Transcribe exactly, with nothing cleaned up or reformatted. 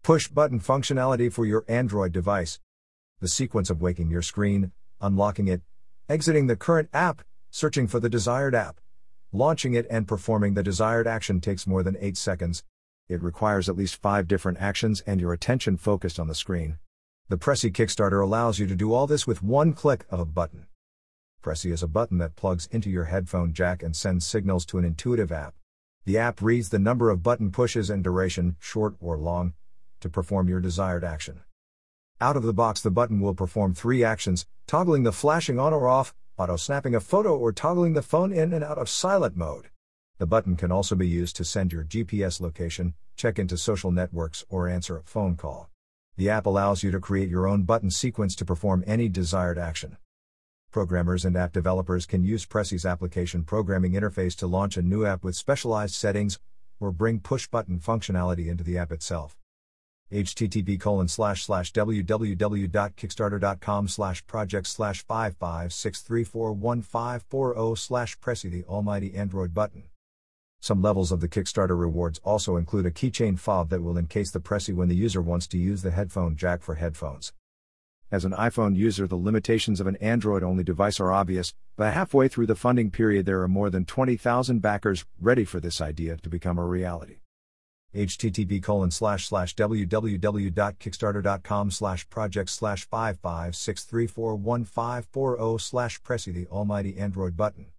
Push button functionality for your Android device. The sequence of waking your screen, unlocking it, exiting the current app, searching for the desired app, launching it and performing the desired action takes more than eight seconds. It requires at least five different actions and your attention focused on the screen. The Prezi Kickstarter allows you to do all this with one click of a button. Prezi is a button that plugs into your headphone jack and sends signals to an intuitive app. The app reads the number of button pushes and duration, short or long, to perform your desired action. Out of the box, the button will perform three actions: toggling the flashing on or off, auto-snapping a photo, or toggling the phone in and out of silent mode. The button can also be used to send your G P S location, check into social networks, or answer a phone call. The app allows you to create your own button sequence to perform any desired action. Programmers and app developers can use Prezi's application programming interface to launch a new app with specialized settings, or bring push-button functionality into the app itself. http colon slash slash www.kickstarter.com slash project slash five five six three four one five four zero slash Prezi the almighty Android button. Some levels of the Kickstarter rewards also include a keychain fob that will encase the Prezi when the user wants to use the headphone jack for headphones. As an iPhone user, the limitations of an Android-only device are obvious, but halfway through the funding period there are more than twenty thousand backers ready for this idea to become a reality. http colon slash slash www.kickstarter.com slash project slash five five six three four one five four zero slash Prezi the almighty Android button.